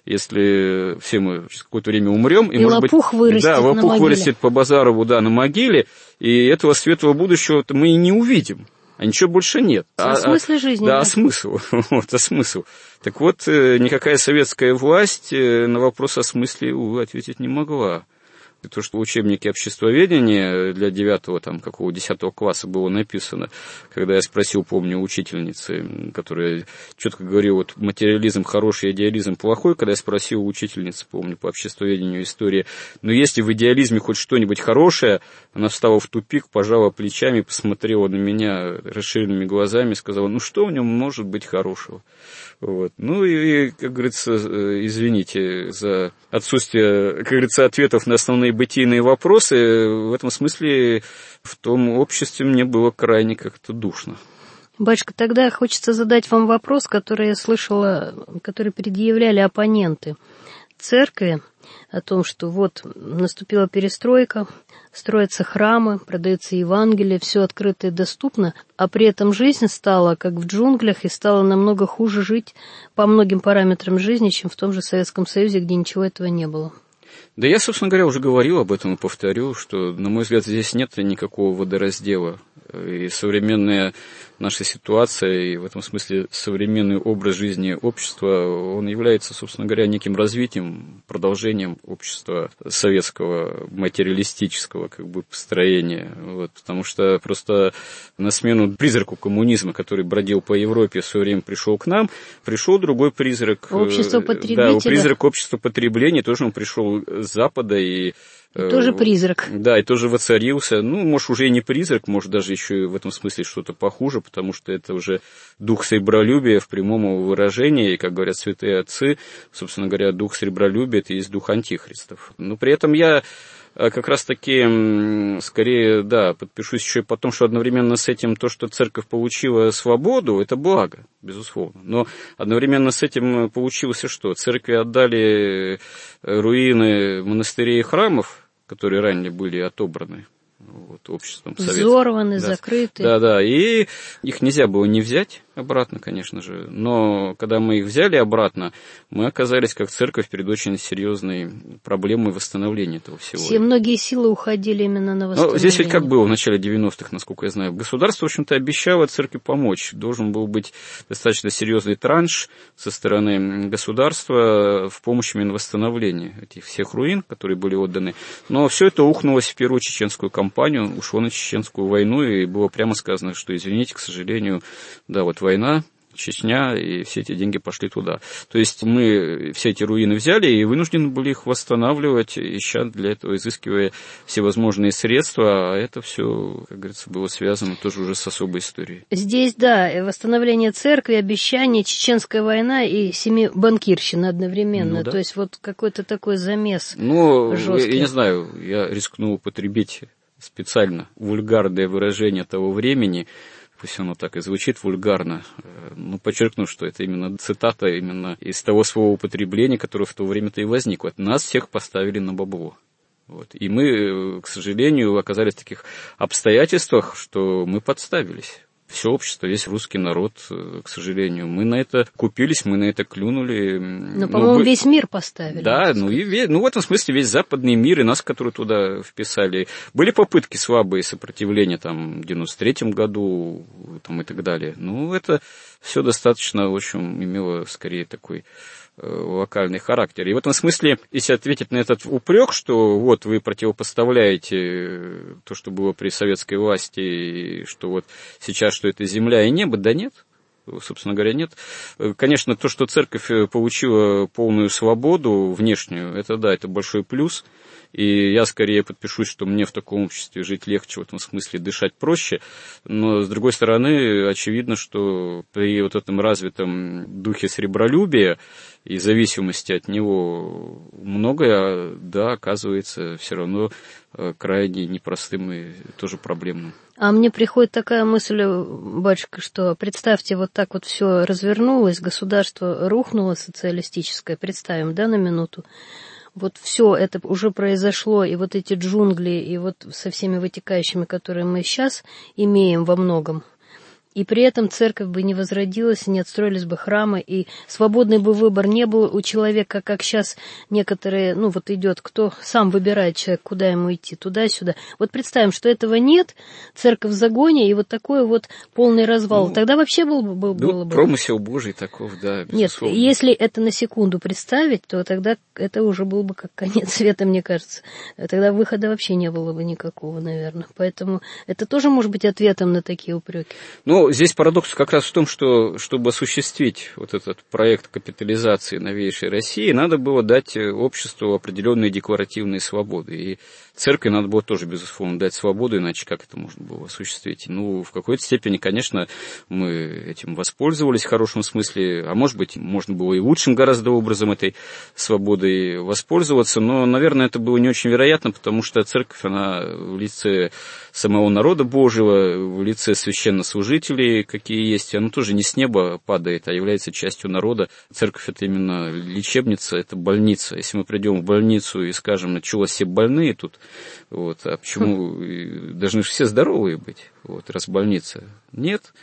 если все мы через какое-то время умрем, и может лопух быть, вырастет, да, лопух вырастет по Базарову, да, на могиле, и этого светлого будущего мы и не увидим. А ничего больше нет. О смысле жизни. Да, о смысл. Вот, о смысл. Так вот, никакая советская власть на вопрос о смысле, увы, ответить не могла. И то, что в учебнике обществоведения для 9-го, там, какого 10-го класса было написано, когда я спросил, помню, учительницы, которая четко говорила, вот материализм хороший, идеализм плохой, когда я спросил у учительницы, помню, по обществоведению истории, но если в идеализме хоть что-нибудь хорошее, она встала в тупик, пожала плечами, посмотрела на меня расширенными глазами и сказала, ну что в нем может быть хорошего? Вот. Ну и, как говорится, извините за отсутствие, как говорится, ответов на основные бытийные вопросы. В этом смысле в том обществе мне было крайне как-то душно. Батюшка, тогда хочется задать вам вопрос, который я слышала, который предъявляли оппоненты церкви, о том, что вот наступила перестройка, строятся храмы, продаются Евангелие, все открыто и доступно, а при этом жизнь стала как в джунглях и стала намного хуже жить по многим параметрам жизни, чем в том же Советском Союзе, где ничего этого не было. Да я, собственно говоря, уже говорил об этом и повторю, что, на мой взгляд, здесь нет никакого водораздела. И современная наша ситуация, и в этом смысле современный образ жизни общества, он является, собственно говоря, неким развитием, продолжением общества советского, материалистического как бы построения. Вот, потому что просто на смену призраку коммунизма, который бродил по Европе, в свое время пришел к нам, пришел другой призрак. Общество потребителя. Да, призрак общества потребления, тоже он пришел с Запада и тоже призрак. Да, и тоже воцарился. Ну, может, уже и не призрак, может, даже еще и в этом смысле что-то похуже, потому что это уже дух сребролюбия в прямом выражении, и, как говорят святые отцы, собственно говоря, дух сребролюбия – это и есть дух антихристов. Но при этом я как раз-таки, скорее, да, подпишусь еще и по тому, что одновременно с этим то, что церковь получила свободу, это благо, безусловно. Но одновременно с этим получилось и что? Церкви отдали руины монастырей и храмов, которые ранее были отобраны вот, обществом советским. Взорваны, да. Закрыты. Да, и их нельзя было не взять обратно, конечно же, но когда мы их взяли обратно, мы оказались как церковь перед очень серьезной проблемой восстановления этого всего. Многие силы уходили именно на восстановление. Но здесь ведь как было в начале 90-х, насколько я знаю, государство, в общем-то, обещало церкви помочь. Должен был быть достаточно серьезный транш со стороны государства в помощь именно восстановлению этих всех руин, которые были отданы. Но все это ухнулось в первую чеченскую кампанию, ушло на чеченскую войну, и было прямо сказано, что, извините, к сожалению, да, вот война, Чечня, и все эти деньги пошли туда. То есть мы все эти руины взяли и вынуждены были их восстанавливать, ища для этого, изыскивая всевозможные средства, а это все, как говорится, было связано тоже уже с особой историей. Здесь, да, восстановление церкви, обещания, Чеченская война и семибанкирщина одновременно. Ну, да. То есть вот какой-то такой замес жесткий. Я не знаю, я рискну употребить специально вульгарное выражение того времени, пусть оно так и звучит вульгарно, но подчеркну, что это именно цитата именно из того своего употребления, которое в то время-то и возникло. Нас всех поставили на бабло. Вот. И мы, к сожалению, оказались в таких обстоятельствах, что мы подставились. Все общество, весь русский народ, к сожалению. Мы на это купились, мы на это клюнули. Но, по-моему, весь мир поставили. Да, в этом смысле весь западный мир и нас, которые туда вписали. Были попытки слабые сопротивления там, в 93-м году там, и так далее. Но это все достаточно, в общем, имело скорее такой локальный характер. И в этом смысле, если ответить на этот упрек, что вот вы противопоставляете то, что было при советской власти, и что вот сейчас, что это земля и небо, да нет. Собственно говоря, нет. Конечно, то, что церковь получила полную свободу внешнюю, это да, это большой плюс. И я скорее подпишусь, что мне в таком обществе жить легче, в этом смысле дышать проще. Но, с другой стороны, очевидно, что при вот этом развитом духе сребролюбия и зависимости от него многое, да, оказывается все равно крайне непростым и тоже проблемным. А мне приходит такая мысль, батюшка, что представьте, вот так вот все развернулось, государство рухнуло социалистическое, представим, да, на минуту. Вот все это уже произошло, и вот эти джунгли, и вот со всеми вытекающими, которые мы сейчас имеем во многом. И при этом церковь бы не возродилась, не отстроились бы храмы, и свободный бы выбор не был у человека, как сейчас некоторые, вот идет, кто сам выбирает человек, куда ему идти, туда-сюда. Вот представим, что этого нет, церковь в загоне, и вот такой вот полный развал. Тогда вообще было бы... Промысел Божий таков, да, безусловно. Нет, если это на секунду представить, то тогда это уже был бы как конец света, мне кажется. Тогда выхода вообще не было бы никакого, наверное. Поэтому это тоже может быть ответом на такие упреки. Здесь парадокс как раз в том, что, чтобы осуществить вот этот проект капитализации новейшей России, надо было дать обществу определенные декларативные свободы. И церкви надо было тоже, безусловно, дать свободу, иначе как это можно было осуществить? В какой-то степени, конечно, мы этим воспользовались в хорошем смысле, а может быть, можно было и лучшим гораздо образом этой свободой воспользоваться, но, наверное, это было не очень вероятно, потому что церковь, она в лице самого народа Божьего, в лице священнослужителей, какие есть, она тоже не с неба падает, а является частью народа. Церковь — это именно лечебница, это больница. Если мы придем в больницу и скажем, чего все больные тут, а почему должны же все здоровые быть, раз больница? Нет.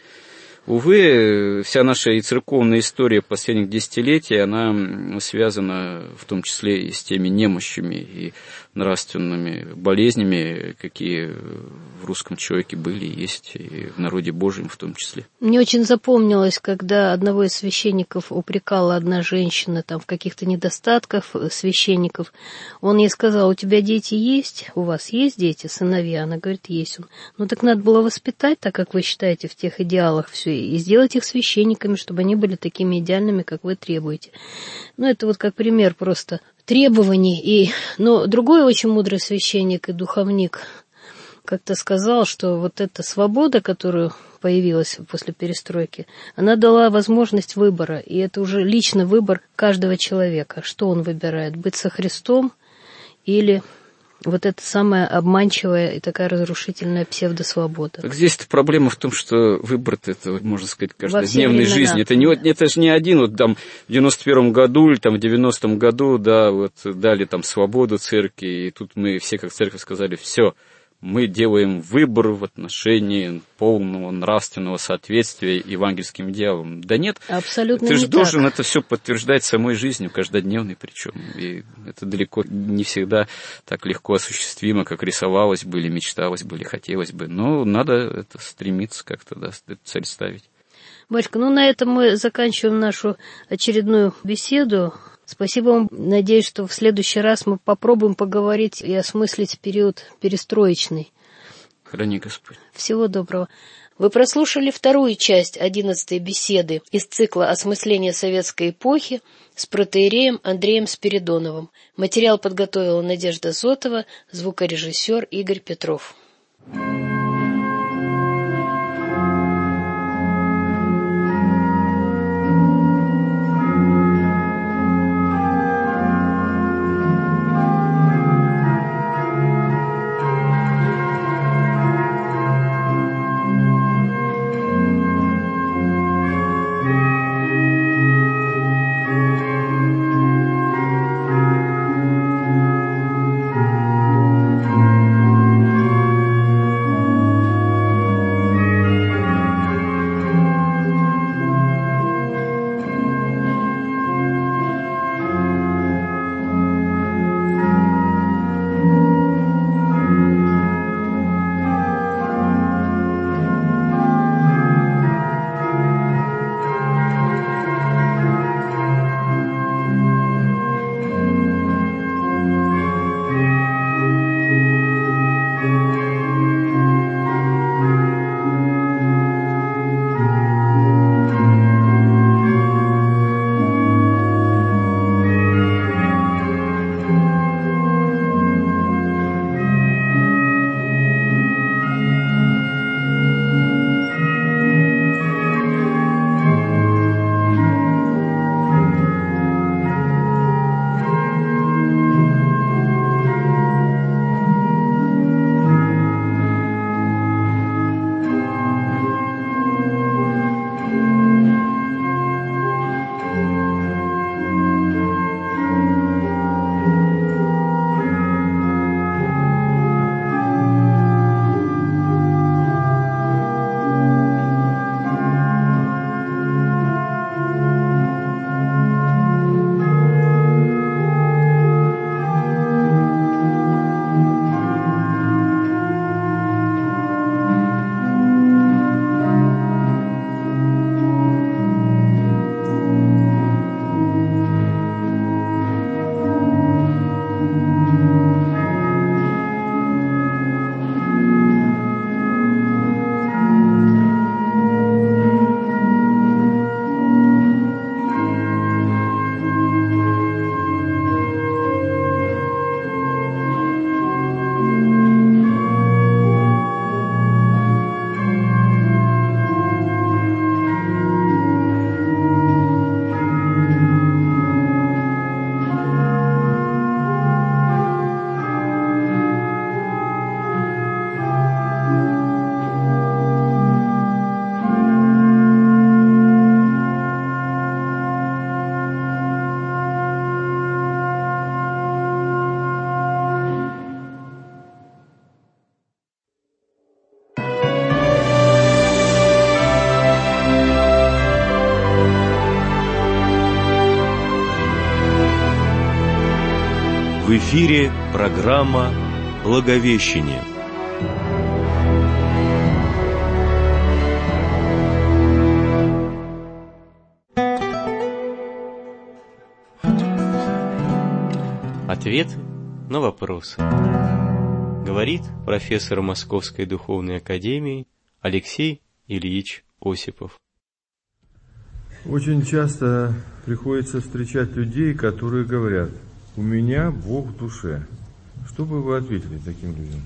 Увы, вся наша и церковная история последних десятилетий, она связана в том числе и с теми немощами и нравственными болезнями, какие в русском человеке были и есть, и в народе Божьем в том числе. Мне очень запомнилось, когда одного из священников упрекала одна женщина в каких-то недостатках священников. Он ей сказал: у тебя дети есть? У вас есть дети, сыновья? Она говорит: есть. Так надо было воспитать, так как вы считаете, в тех идеалах все, и сделать их священниками, чтобы они были такими идеальными, как вы требуете. Это как пример просто требований. Но другой очень мудрый священник и духовник как-то сказал, что вот эта свобода, которая появилась после перестройки, она дала возможность выбора, и это уже личный выбор каждого человека. Что он выбирает? Быть со Христом или вот это самая обманчивая и такая разрушительная псевдосвобода? Так здесь-то проблема в том, что выбор-то, это, можно сказать, каждодневной жизни. Это же не один, в 91-м году или в 90-м году, дали свободу церкви, и тут мы все как церковь сказали: все, мы делаем выбор в отношении полного нравственного соответствия евангельским идеалам. Да нет, абсолютно ты не же должен так. Это все подтверждать самой жизнью, каждодневной причем. И это далеко не всегда так легко осуществимо, как рисовалось бы, или мечталось бы, или хотелось бы. Но надо это стремиться как-то, эту цель ставить. Батюшка, на этом мы заканчиваем нашу очередную беседу. Спасибо вам. Надеюсь, что в следующий раз мы попробуем поговорить и осмыслить период перестроечный. Храни Господь. Всего доброго. Вы прослушали вторую часть 11-й беседы из цикла «Осмысление советской эпохи» с протоиереем Андреем Спиридоновым. Материал подготовила Надежда Зотова, звукорежиссер Игорь Петров. В эфире программа «Благовещение». Ответ на вопросы. Говорит профессор Московской духовной академии Алексей Ильич Осипов. Очень часто приходится встречать людей, которые говорят: «У меня Бог в душе». Что бы вы ответили таким людям?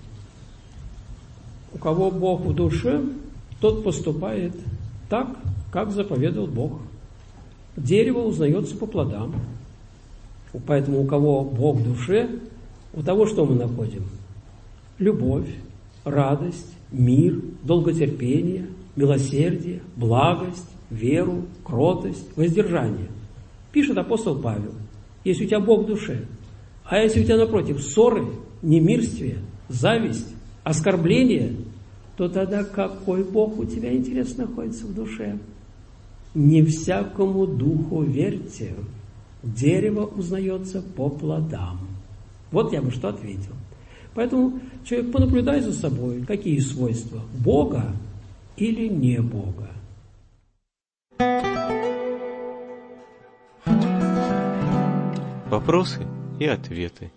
У кого Бог в душе, тот поступает так, как заповедал Бог. Дерево узнается по плодам. Поэтому у кого Бог в душе, у того что мы находим? Любовь, радость, мир, долготерпение, милосердие, благость, веру, кротость, воздержание. Пишет апостол Павел. Если у тебя Бог в душе, а если у тебя напротив ссоры, немирствие, зависть, оскорбление, то тогда какой Бог у тебя, интересно, находится в душе? Не всякому духу верьте, дерево узнается по плодам. Вот я бы что ответил. Поэтому человек понаблюдай за собой, какие свойства Бога или не Бога. Вопросы и ответы.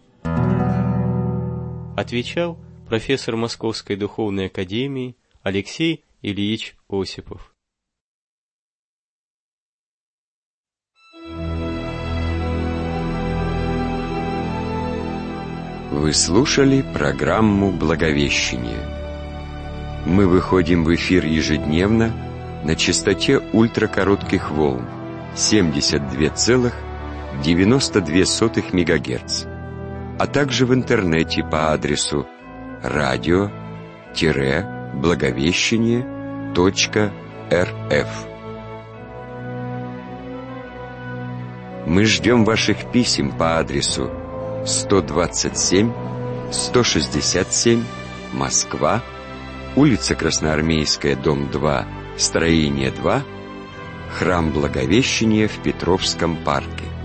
Отвечал профессор Московской духовной академии Алексей Ильич Осипов. Вы слушали программу «Благовещение». Мы выходим в эфир ежедневно на частоте ультракоротких волн 72,92 МГц, а также в интернете по адресу radio-благовещение.рф. Мы ждем ваших писем по адресу 127, 167, Москва, улица Красноармейская, дом 2, строение 2, храм Благовещения в Петровском парке.